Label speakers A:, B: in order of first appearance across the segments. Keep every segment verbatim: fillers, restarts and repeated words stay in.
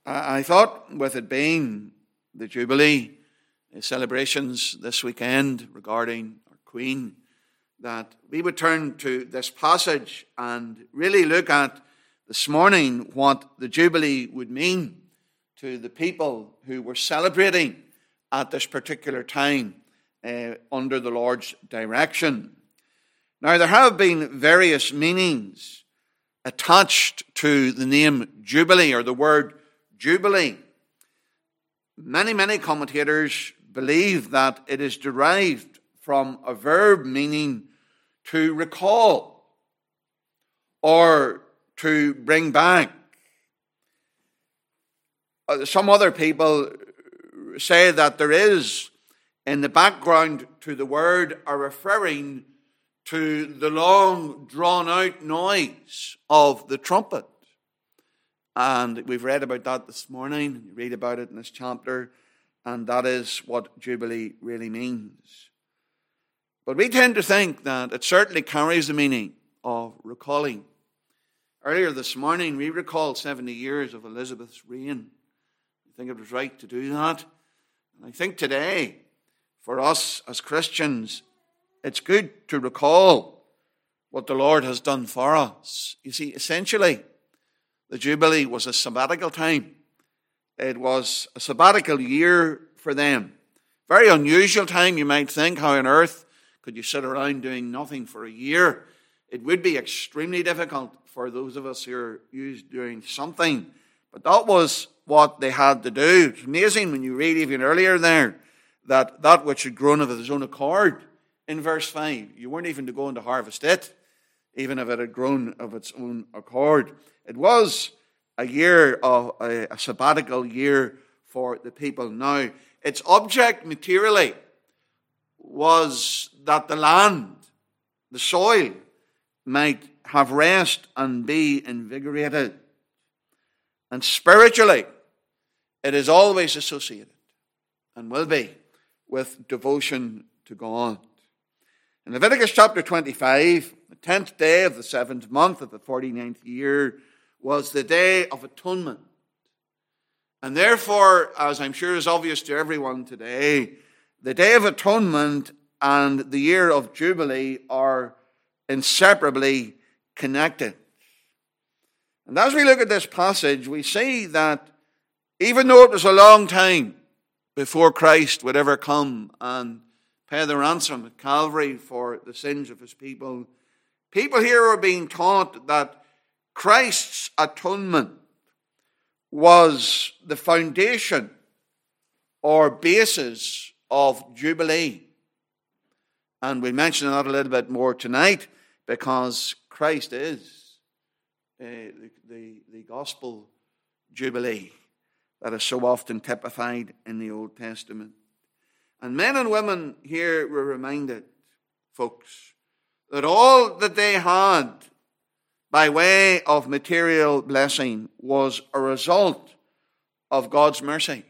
A: I I thought, with it being the Jubilee celebrations this weekend regarding our Queen, that we would turn to this passage and really look at this morning what the Jubilee would mean to the people who were celebrating at this particular time uh, under the Lord's direction. Now, there have been various meanings attached to the name Jubilee, or the word Jubilee. Many, many commentators believe that it is derived from a verb meaning to recall or to bring back. Some other people say that there is in the background to the word a referring to the long drawn out noise of the trumpet. And we've read about that this morning. You read about it in this chapter, and that is what Jubilee really means. But we tend to think that it certainly carries the meaning of recalling. Earlier this morning, we recalled seventy years of Elizabeth's reign. I think it was right to do that. And I think today, for us as Christians, it's good to recall what the Lord has done for us. You see, essentially, the Jubilee was a sabbatical time. It was a sabbatical year for them. Very unusual time, you might think. How on earth could you sit around doing nothing for a year? It would be extremely difficult for those of us who are used to doing something. But that was what they had to do. It's amazing when you read even earlier there that that which had grown of its own accord, in verse five, you weren't even to go in to harvest it, even if it had grown of its own accord. It was a year of a, a sabbatical year for the people. Now, its object materially was that the land, the soil, might have rest and be invigorated. And spiritually, it is always associated and will be with devotion to God. In Leviticus chapter twenty-five, the tenth day of the seventh month of the forty-ninth year was the Day of Atonement. And therefore, as I'm sure is obvious to everyone today, the Day of Atonement and the year of Jubilee are inseparably connected. And as we look at this passage, we see that even though it was a long time before Christ would ever come and pay the ransom at Calvary for the sins of his people, people here are being taught that Christ's atonement was the foundation or basis of Jubilee. And we'll mention that a little bit more tonight, because Christ is uh, the, the, the gospel Jubilee that is so often typified in the Old Testament. And men and women here were reminded, folks, that all that they had by way of material blessing was a result of God's mercy.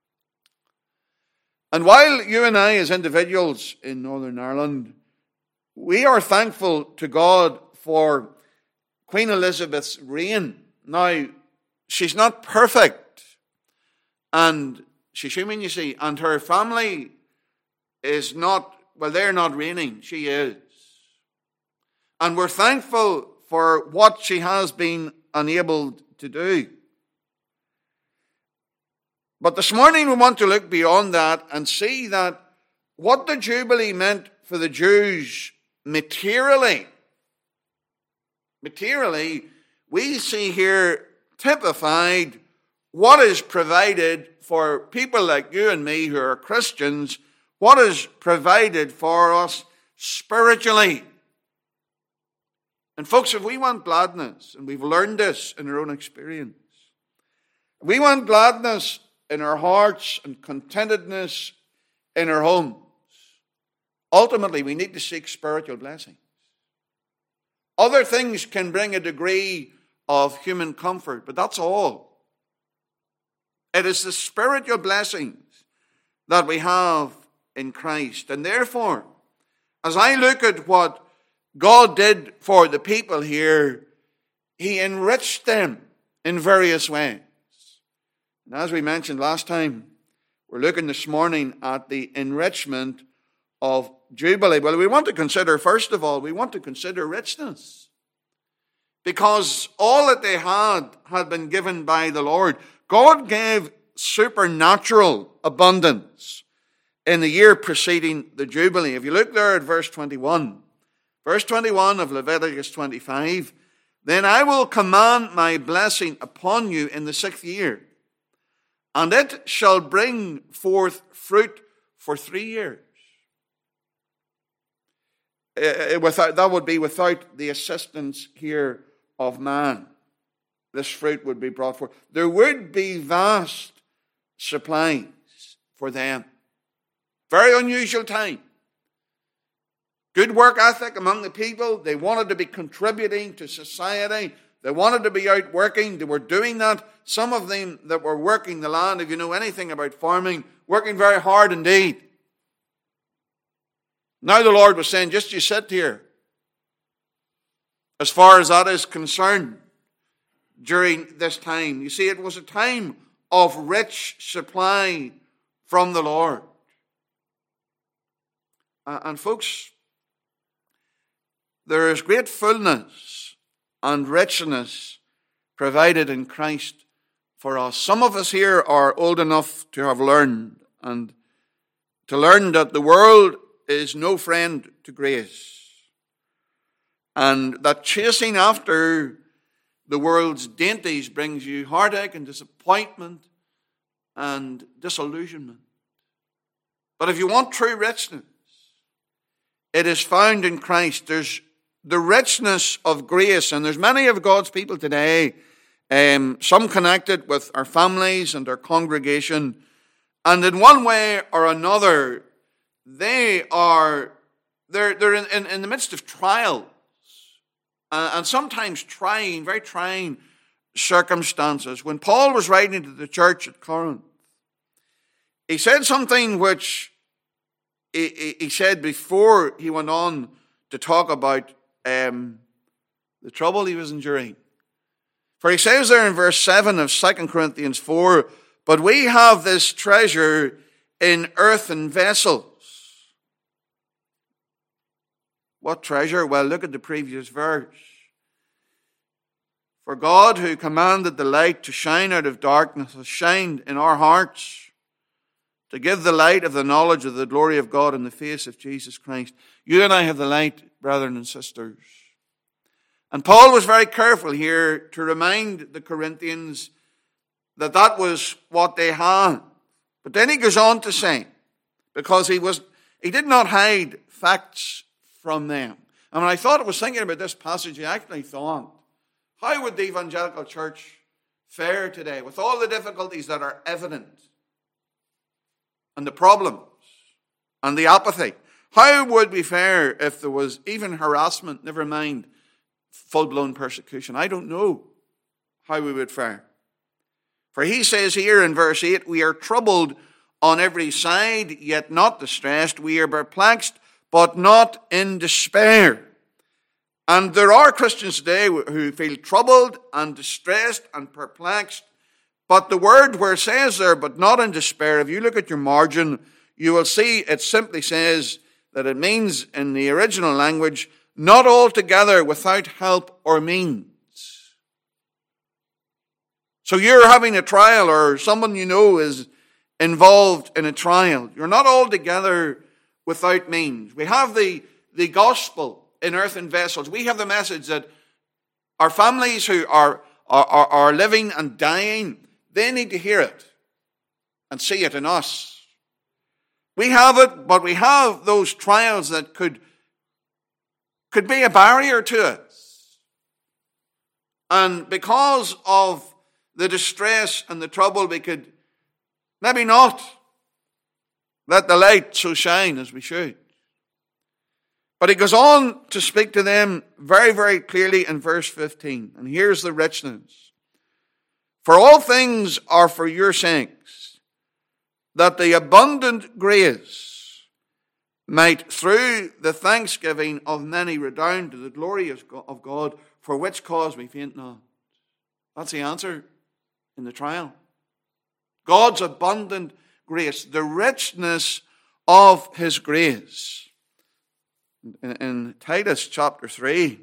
A: And while you and I as individuals in Northern Ireland, we are thankful to God for Queen Elizabeth's reign. Now, she's not perfect, and she's human, you see, and her family is not, well, they're not reigning, she is. And we're thankful for what she has been enabled to do. But this morning we want to look beyond that and see that what the Jubilee meant for the Jews materially. Materially, we see here typified what is provided for people like you and me who are Christians, what is provided for us spiritually. And folks, if we want gladness, and we've learned this in our own experience, if we want gladness in our hearts and contentedness in our homes, ultimately we need to seek spiritual blessings. Other things can bring a degree of human comfort, but that's all. It is the spiritual blessings that we have in Christ. And therefore, as I look at what God did for the people here, he enriched them in various ways. And as we mentioned last time, we're looking this morning at the enrichment of Jubilee. Well, we want to consider, first of all, we want to consider richness. Because all that they had had been given by the Lord. God gave supernatural abundance in the year preceding the Jubilee. If you look there at verse twenty-one, verse twenty-one of Leviticus twenty-five, then I will command my blessing upon you in the sixth year, and it shall bring forth fruit for three years. Uh, without, that would be without the assistance here of man. This fruit would be brought forth. There would be vast supplies for them. Very unusual time. Good work ethic among the people. They wanted to be contributing to society. They wanted to be out working. They were doing that. Some of them that were working the land, if you know anything about farming, working very hard indeed. Now the Lord was saying, just you sit here. As far as that is concerned, during this time. You see, it was a time of rich supply from the Lord. Uh, and folks, there is great fullness and richness provided in Christ for us. Some of us here are old enough to have learned and to learn that the world is no friend to grace. And that chasing after the world's dainties brings you heartache and disappointment and disillusionment. But if you want true richness, it is found in Christ. There's the richness of grace, and there's many of God's people today, um, some connected with our families and our congregation, and in one way or another, they are they're they're in, in, in the midst of trials. Uh, and sometimes trying, very trying circumstances. When Paul was writing to the church at Corinth, he said something which he, he said before he went on to talk about um, the trouble he was enduring. For he says there in verse seven of Second Corinthians four, but we have this treasure in earthen vessels. What treasure? Well, look at the previous verse. For God, who commanded the light to shine out of darkness, has shined in our hearts to give the light of the knowledge of the glory of God in the face of Jesus Christ. You and I have the light, brethren and sisters. And Paul was very careful here to remind the Corinthians that that was what they had. But then he goes on to say, because he was, he did not hide facts from them. And when I thought I was thinking about this passage, I actually thought, how would the evangelical church fare today with all the difficulties that are evident and the problems and the apathy? How would we fare if there was even harassment, never mind full-blown persecution? I don't know how we would fare. For he says here in verse eight, we are troubled on every side, yet not distressed. We are perplexed, but not in despair. And there are Christians today who feel troubled and distressed and perplexed. But the word where it says there, but not in despair, if you look at your margin, you will see it simply says that it means in the original language, not altogether without help or means. So you're having a trial, or someone you know is involved in a trial. You're not altogether without means. We have the, the gospel in earthen vessels. We have the message that our families who are, are, are living and dying, they need to hear it and see it in us. We have it, but we have those trials that could, could be a barrier to us. And because of the distress and the trouble, we could maybe not let the light so shine as we should. But he goes on to speak to them very, very clearly in verse fifteen. And here's the richness. For all things are for your sakes, that the abundant grace might through the thanksgiving of many redound to the glory of God, for which cause we faint not. That's the answer in the trial. God's abundant grace, the richness of his grace. In, in Titus chapter three,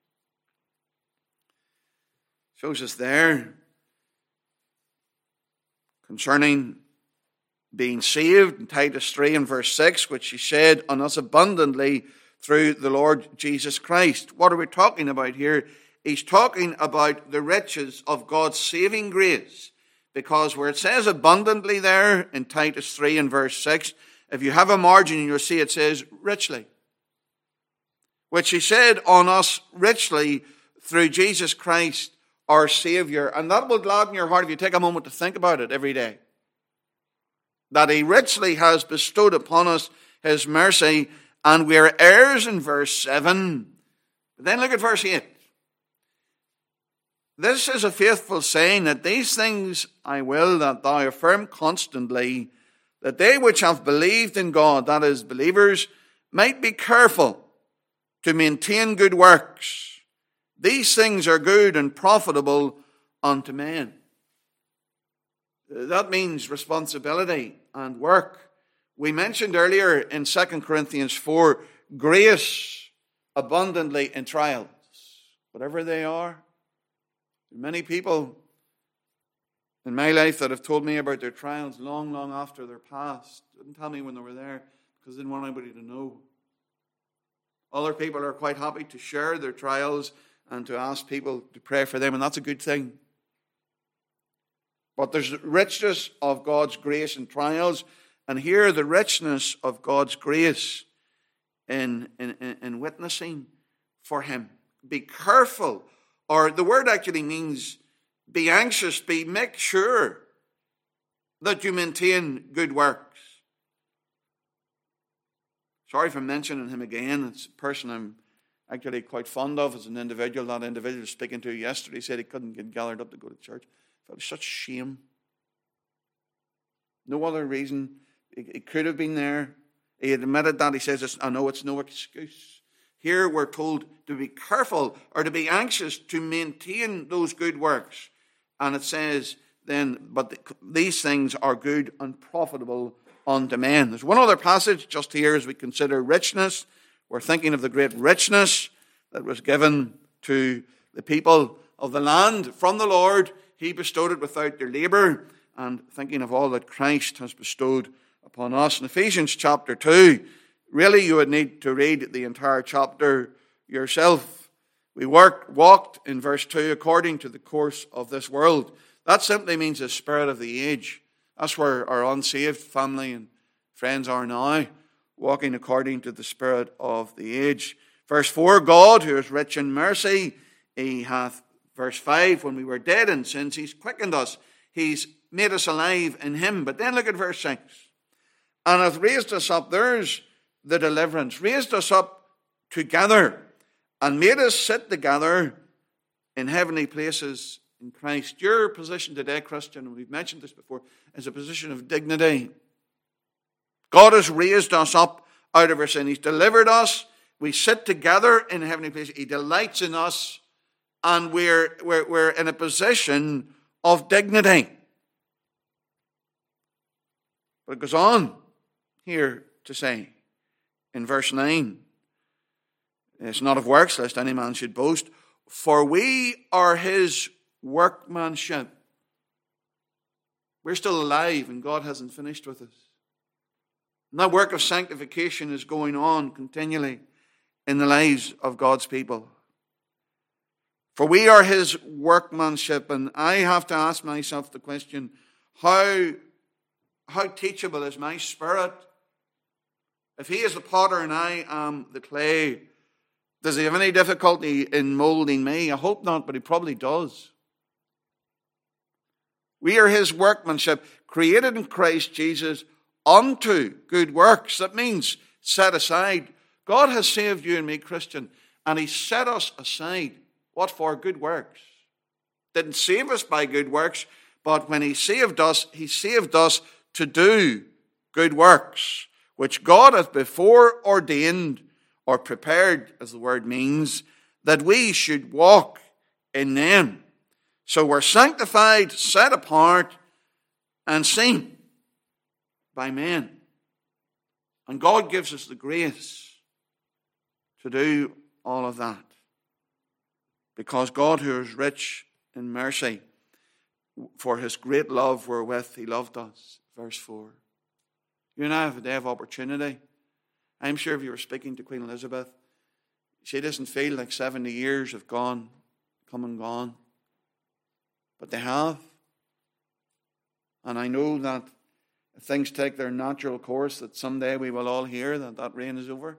A: shows us there concerning being saved in Titus three and verse six, which he shed on us abundantly through the Lord Jesus Christ. What are we talking about here? He's talking about the riches of God's saving grace. Because where it says abundantly there in Titus three and verse six, if you have a margin you'll see it says richly. Which he said on us richly through Jesus Christ our Savior. And that will gladden your heart if you take a moment to think about it every day. That he richly has bestowed upon us his mercy, and we are heirs in verse seven. But then look at verse eight. This is a faithful saying, that these things I will that thou affirm constantly, that they which have believed in God, that is, believers, might be careful to maintain good works. These things are good and profitable unto men. That means responsibility and work. We mentioned earlier in Second Corinthians four, grace abundantly in trials, whatever they are. Many people in my life that have told me about their trials long, long after their past. Didn't tell me when they were there because they didn't want anybody to know. Other people are quite happy to share their trials and to ask people to pray for them, and that's a good thing. But there's the richness of God's grace in trials, and here the richness of God's grace in, in, in, in witnessing for him. Be careful. Or the word actually means be anxious, be make sure that you maintain good works. Sorry for mentioning him again. It's a person I'm actually quite fond of as an individual. That individual I was speaking to yesterday said he couldn't get gathered up to go to church. I felt such shame. No other reason. He could have been there. He admitted that. He says, I know it's no excuse. Here we're told to be careful or to be anxious to maintain those good works. And it says then, but these things are good and profitable unto men. There's one other passage just here as we consider richness. We're thinking of the great richness that was given to the people of the land from the Lord. He bestowed it without their labor, and thinking of all that Christ has bestowed upon us. In Ephesians chapter two, really, you would need to read the entire chapter yourself. We worked, walked in verse two according to the course of this world. That simply means the spirit of the age. That's where our unsaved family and friends are now, walking according to the spirit of the age. Verse four, God, who is rich in mercy, he hath, verse five, when we were dead in sins, he's quickened us. He's made us alive in him. But then look at verse six. And hath raised us up, there's the deliverance, raised us up together and made us sit together in heavenly places in Christ. Your position today, Christian, and we've mentioned this before, is a position of dignity. God has raised us up out of our sin. He's delivered us. We sit together in heavenly places. He delights in us, and we're, we're, we're in a position of dignity. But it goes on here to say, in verse nine, it's not of works, lest any man should boast, for we are his workmanship. We're still alive, and God hasn't finished with us. And that work of sanctification is going on continually in the lives of God's people. For we are his workmanship, and I have to ask myself the question, how, how teachable is my spirit? If he is the potter and I am the clay, does he have any difficulty in molding me? I hope not, but he probably does. We are his workmanship, created in Christ Jesus unto good works. That means set aside. God has saved you and me, Christian, and he set us aside. What for? Good works. Didn't save us by good works, but when he saved us, he saved us to do good works, which God hath before ordained or prepared, as the word means, that we should walk in them. So we're sanctified, set apart, and seen by men. And God gives us the grace to do all of that. Because God, who is rich in mercy, for his great love wherewith he loved us. Verse four. You and I have a day of opportunity. I'm sure if you were speaking to Queen Elizabeth, she doesn't feel like seventy years have gone, come and gone. But they have. And I know that if things take their natural course, that someday we will all hear that that reign is over.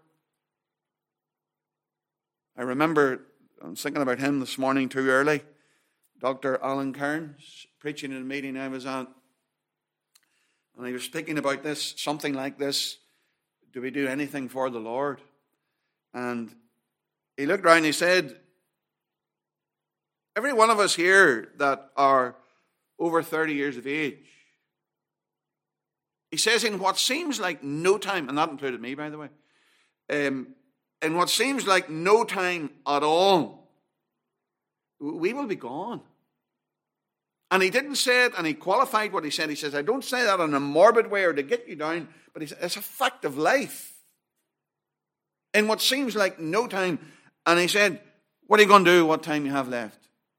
A: I remember, I was thinking about him this morning too early, Doctor Alan Kearns preaching in a meeting I was at. And he was speaking about this, something like this: do we do anything for the Lord? And he looked around and he said, every one of us here that are over thirty years of age, he says, in what seems like no time, and that included me, by the way, um, in what seems like no time at all, we will be gone. And he didn't say it, and he qualified what he said. He says, I don't say that in a morbid way or to get you down, but he said, it's a fact of life. In what seems like no time. And he said, what are you going to do what time you have left?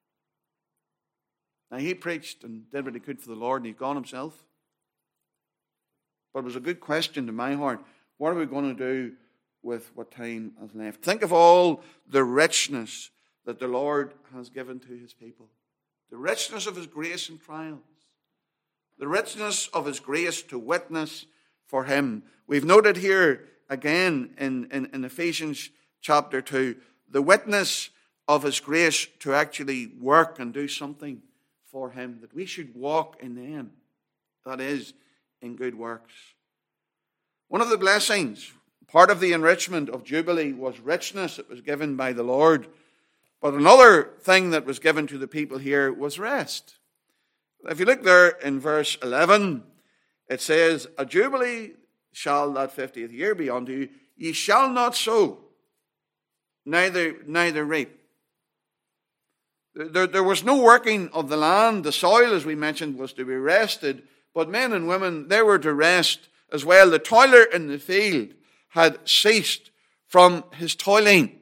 A: Now, he preached and did what he could for the Lord, and he's gone himself. But it was a good question to my heart. What are we going to do with what time is left? Think of all the richness that the Lord has given to his people. The richness of his grace in trials. The richness of his grace to witness for him. We've noted here again in, in, in Ephesians chapter two, the witness of his grace to actually work and do something for him. That we should walk in them. That is, in good works. One of the blessings, part of the enrichment of Jubilee, was richness that was given by the Lord. But another thing that was given to the people here was rest. If you look there in verse eleven, it says, a jubilee shall that fiftieth year be unto you. Ye shall not sow, neither, neither reap. There, there was no working of the land. The soil, as we mentioned, was to be rested. But men and women, they were to rest as well. The toiler in the field had ceased from his toiling.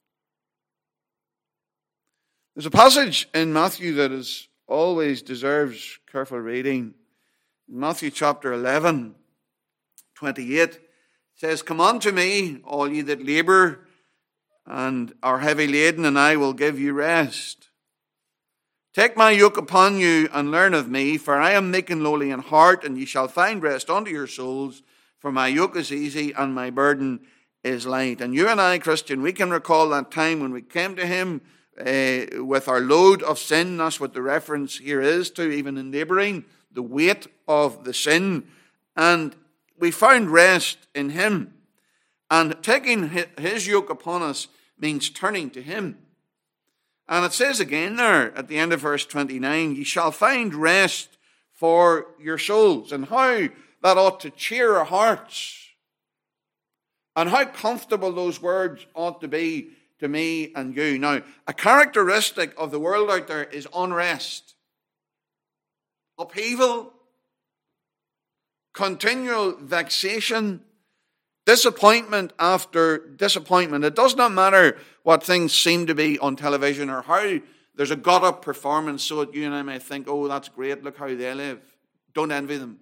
A: There's a passage in Matthew that is always deserves careful reading. In Matthew chapter eleven, twenty-eight, it says, come unto me, all ye that labour and are heavy laden, and I will give you rest. Take my yoke upon you and learn of me, for I am meek and lowly in heart, and ye shall find rest unto your souls, for my yoke is easy and my burden is light. And you and I, Christian, we can recall that time when we came to him uh, with our load of sin. That's what the reference here is to, even in labouring, the weight of the sin. And we found rest in him. And taking his yoke upon us means turning to him. And it says again there at the end of verse twenty-nine, ye shall find rest for your souls. And how that ought to cheer our hearts. And how comfortable those words ought to be to me and you. Now, a characteristic of the world out there is unrest, upheaval, continual vexation, disappointment after disappointment. It does not matter what things seem to be on television or how there's a got-up performance so that you and I may think, oh, that's great, look how they live. Don't envy them.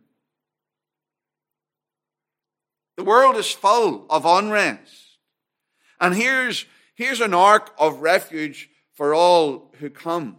A: The world is full of unrest. And here's, here's an ark of refuge for all who come.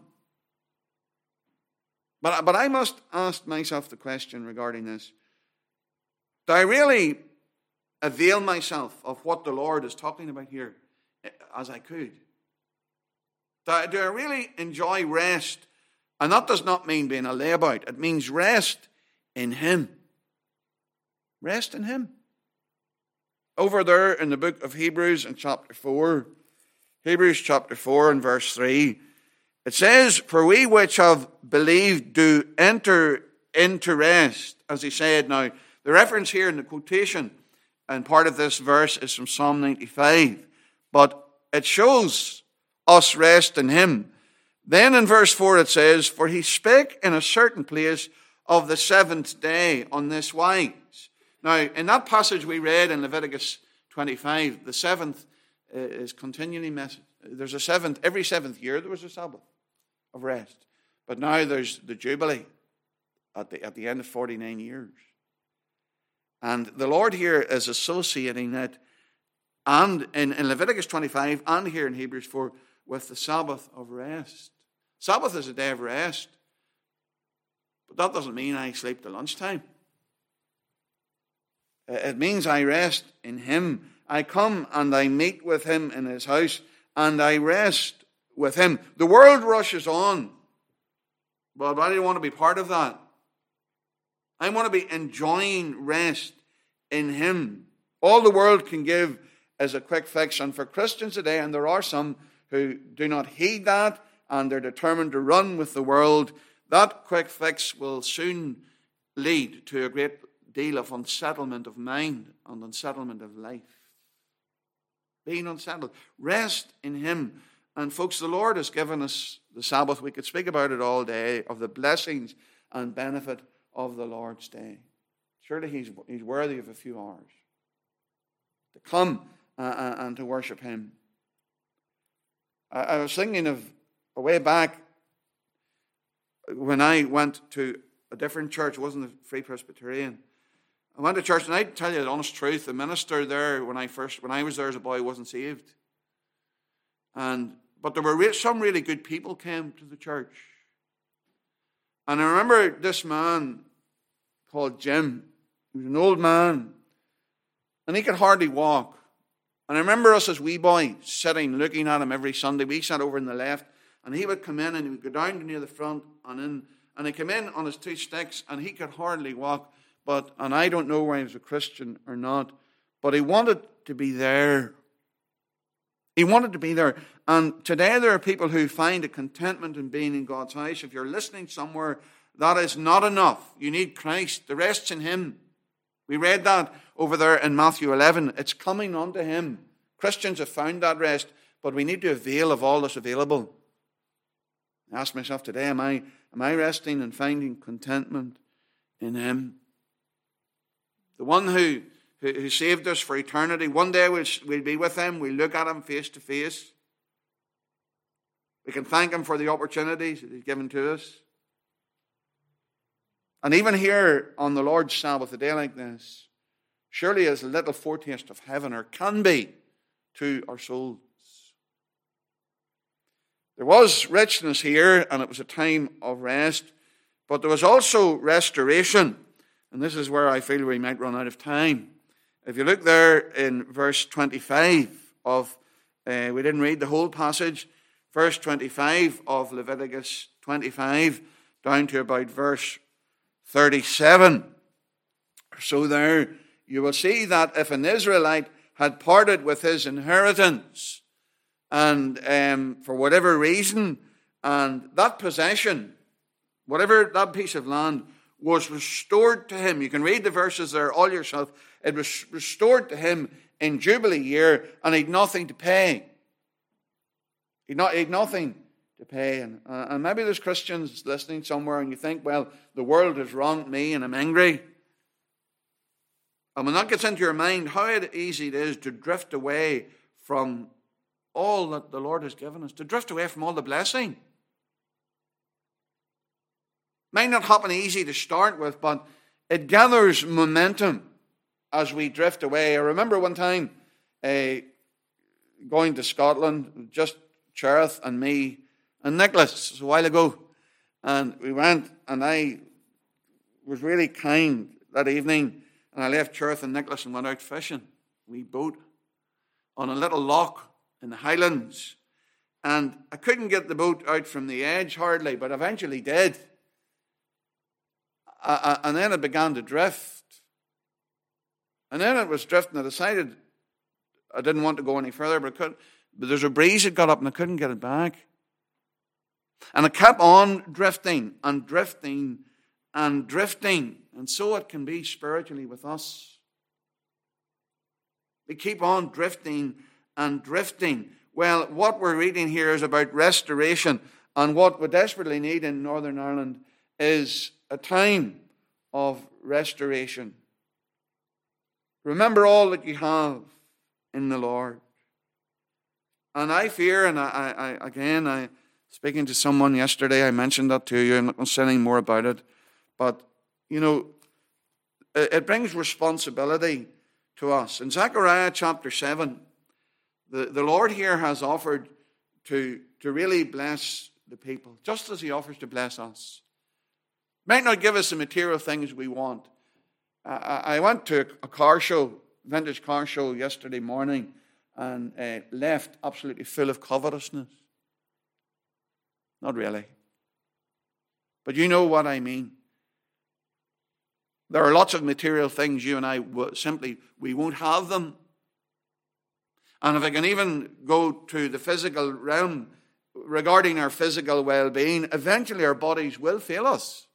A: But, but I must ask myself the question regarding this. Do I really avail myself of what the Lord is talking about here as I could? Do I, do I really enjoy rest? And that does not mean being a layabout. It means rest in him. Rest in him. Over there in the book of Hebrews in chapter four, Hebrews chapter four and verse three, it says, for we which have believed do enter into rest, as he said. Now, the reference here in the quotation and part of this verse is from Psalm ninety-five, but it shows us rest in him. Then in verse four it says, for he spake in a certain place of the seventh day on this wise. Now, in that passage we read in Leviticus twenty-five, the seventh uh, is continually mentioned. There's a seventh, every seventh year there was a Sabbath of rest. But now there's the Jubilee at the, at the end of forty-nine years. And the Lord here is associating it, and in, in Leviticus twenty-five and here in Hebrews four, with the Sabbath of rest. Sabbath is a day of rest. But that doesn't mean I sleep till lunchtime. It means I rest in Him. I come and I meet with Him in His house, and I rest with Him. The world rushes on, but I don't want to be part of that. I want to be enjoying rest in Him. All the world can give is a quick fix. And for Christians today, and there are some who do not heed that, and they're determined to run with the world, that quick fix will soon lead to a great deal of unsettlement of mind and unsettlement of life. Being unsettled. Rest in Him. And folks, the Lord has given us the Sabbath. We could speak about it all day, of the blessings and benefit of the Lord's day. Surely He's, he's worthy of a few hours to come uh, and to worship Him. I, I was thinking of a way back when I went to a different church. It wasn't the Free Presbyterian. I went to church, and I tell you the honest truth, the minister there, when I first, when I was there as a boy, wasn't saved. And but there were re- some really good people came to the church. And I remember this man called Jim. He was an old man, and he could hardly walk. And I remember us as wee boys sitting, looking at him every Sunday. We sat over on the left, and he would come in, and he would go down to near the front, and in, and he came in on his two sticks, and he could hardly walk. But, and I don't know whether he was a Christian or not, but he wanted to be there. He wanted to be there. And today there are people who find a contentment in being in God's house. If you're listening somewhere, that is not enough. You need Christ. The rest's in Him. We read that over there in Matthew eleven. It's coming unto Him. Christians have found that rest, but we need to avail of all that's available. I ask myself today, am I, am I resting and finding contentment in Him? The one who, who, who saved us for eternity. One day we'll, we'll be with Him. We'll look at Him face to face. We can thank Him for the opportunities that He's given to us. And even here on the Lord's Sabbath, a day like this, surely is a little foretaste of heaven, or can be, to our souls. There was richness here, and it was a time of rest, but there was also restoration. And this is where I feel we might run out of time. If you look there in verse twenty-five of, uh, we didn't read the whole passage, verse twenty-five of Leviticus twenty-five, down to about verse thirty-seven. So there you will see that if an Israelite had parted with his inheritance, and um, for whatever reason, and that possession, whatever that piece of land, was restored to him. You can read the verses there all yourself. It was restored to him in Jubilee year, and he'd nothing to pay. He'd, not, he'd nothing to pay. And, uh, and maybe there's Christians listening somewhere, and you think, well, the world has wronged me, and I'm angry. And when that gets into your mind, how easy it is to drift away from all that the Lord has given us, to drift away from all the blessing. Might not happen easy to start with, but it gathers momentum as we drift away. I remember one time uh, going to Scotland, just Cherith and me and Nicholas, a while ago. And we went, and I was really kind that evening, and I left Cherith and Nicholas and went out fishing. We boat on a little loch in the Highlands. And I couldn't get the boat out from the edge hardly, but eventually did. Uh, and then it began to drift. And then it was drifting. I decided I didn't want to go any further, but, I could, but there's a breeze that got up and I couldn't get it back. And it kept on drifting and drifting and drifting. And so it can be spiritually with us. We keep on drifting and drifting. Well, what we're reading here is about restoration. And what we desperately need in Northern Ireland is a time of restoration. Remember all that you have in the Lord. And I fear, and I, I again, I speaking to someone yesterday, I mentioned that to you. I'm not going to say any more about it. But, you know, it, it brings responsibility to us. In Zechariah chapter seven, the, the Lord here has offered to, to really bless the people, just as he offers to bless us. Might not give us the material things we want. I, I went to a car show, vintage car show yesterday morning, and uh, left absolutely full of covetousness. Not really. But you know what I mean. There are lots of material things you and I w- simply, we won't have them. And if I can even go to the physical realm regarding our physical well-being, eventually our bodies will fail us.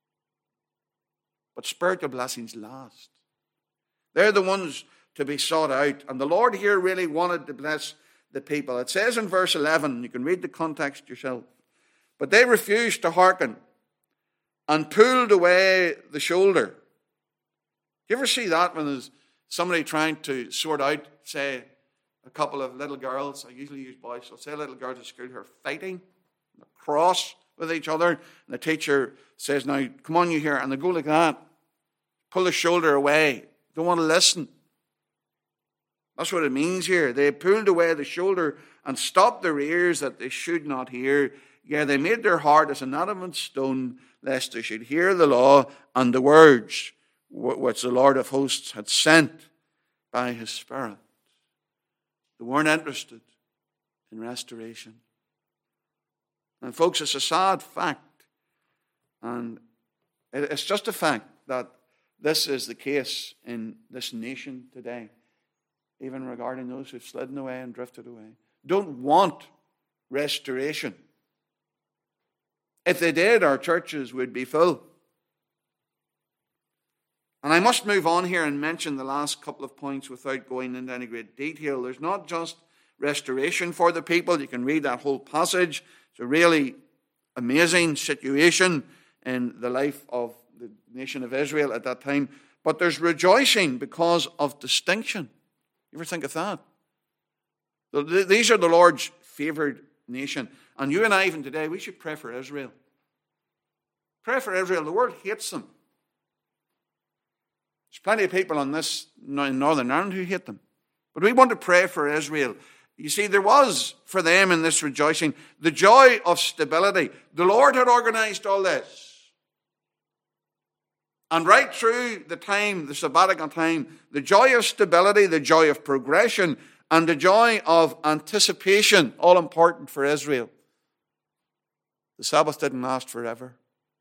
A: But spiritual blessings last. They're the ones to be sought out. And the Lord here really wanted to bless the people. It says in verse eleven, you can read the context yourself, but they refused to hearken and pulled away the shoulder. You ever see that when there's somebody trying to sort out, say, a couple of little girls? I usually use boys, so say little girls at school who are fighting, cross with each other, and the teacher says, now, come on, you here, and they go like that, pull the shoulder away, don't want to listen. That's what it means here. They pulled away the shoulder and stopped their ears that they should not hear. Yeah, they made their heart as an adamant stone, lest they should hear the law and the words which the Lord of hosts had sent by his Spirit. They weren't interested in restoration. And folks, it's a sad fact. And it's just a fact that this is the case in this nation today, even regarding those who've slidden away and drifted away. Don't want restoration. If they did, our churches would be full. And I must move on here and mention the last couple of points without going into any great detail. There's not just restoration for the people. You can read that whole passage. It's a really amazing situation in the life of the nation of Israel at that time. But there's rejoicing because of distinction. You ever think of that? These are the Lord's favored nation. And you and I, even today, we should pray for Israel. Pray for Israel. The world hates them. There's plenty of people on this in Northern Ireland who hate them. But we want to pray for Israel. You see, there was for them in this rejoicing the joy of stability. The Lord had organized all this. And right through the time, the sabbatical time, the joy of stability, the joy of progression, and the joy of anticipation, all important for Israel. The Sabbath didn't last forever.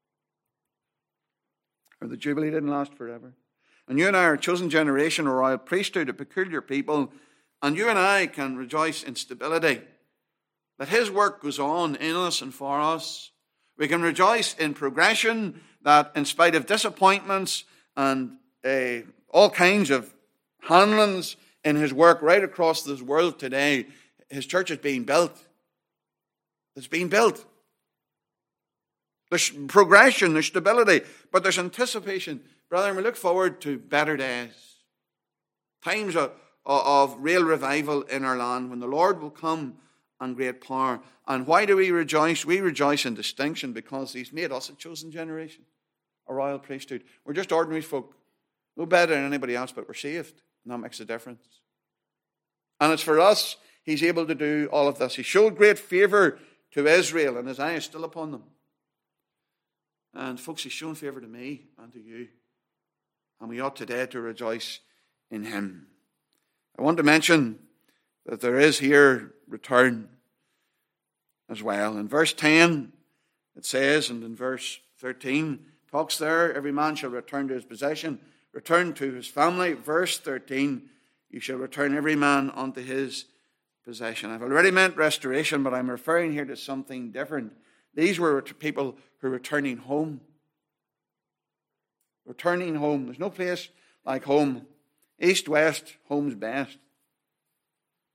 A: Or the Jubilee didn't last forever. And you and I are a chosen generation, a royal priesthood, a peculiar people, and you and I can rejoice in stability. That his work goes on in us and for us. We can rejoice in progression, that in spite of disappointments and uh, all kinds of handlings in his work right across this world today, his church is being built. It's being built. There's progression, there's stability, but there's anticipation. Brethren, we look forward to better days. Times of, of real revival in our land when the Lord will come in great power. And why do we rejoice? We rejoice in distinction because he's made us a chosen generation, a royal priesthood. We're just ordinary folk. No better than anybody else, but we're saved. And that makes a difference. And it's for us he's able to do all of this. He showed great favour to Israel, and his eye is still upon them. And folks, he's shown favour to me and to you. And we ought today to rejoice in him. I want to mention that there is here return as well. In verse ten, it says, and in verse thirteen, talks there, every man shall return to his possession, return to his family. Verse thirteen, you shall return every man unto his possession. I've already meant restoration, but I'm referring here to something different. These were people who are returning home. Returning home. There's no place like home. East, west, home's best.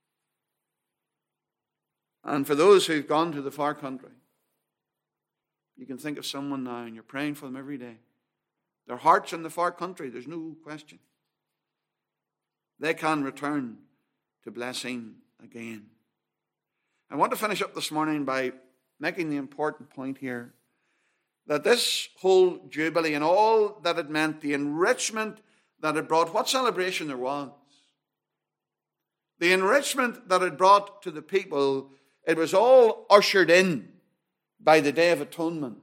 A: And for those who've gone to the far country, You can think of someone now and you're praying for them every day. Their heart's in the far country, there's no question. They can return to blessing again. I want to finish up this morning by making the important point here that this whole Jubilee and all that it meant, the enrichment that it brought, what celebration there was, the enrichment that it brought to the people, it was all ushered in by the Day of Atonement.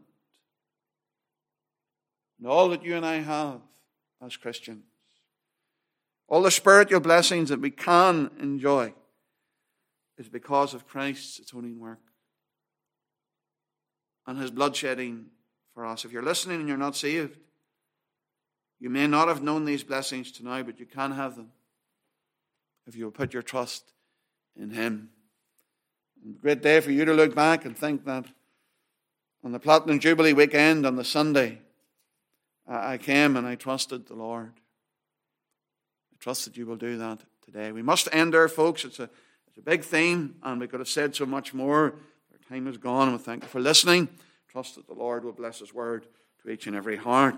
A: And all that you and I have as Christians, all the spiritual blessings that we can enjoy, is because of Christ's atoning work and his blood shedding for us. If you're listening and you're not saved, you may not have known these blessings tonight, but you can have them if you will put your trust in him. And a great day for you to look back and think that on the Platinum Jubilee weekend, on the Sunday, I came and I trusted the Lord. I trust that you will do that today. We must end there, folks. It's a, it's a big theme, and we could have said so much more. Our time is gone, and we thank you for listening. Trust that the Lord will bless his word to each and every heart.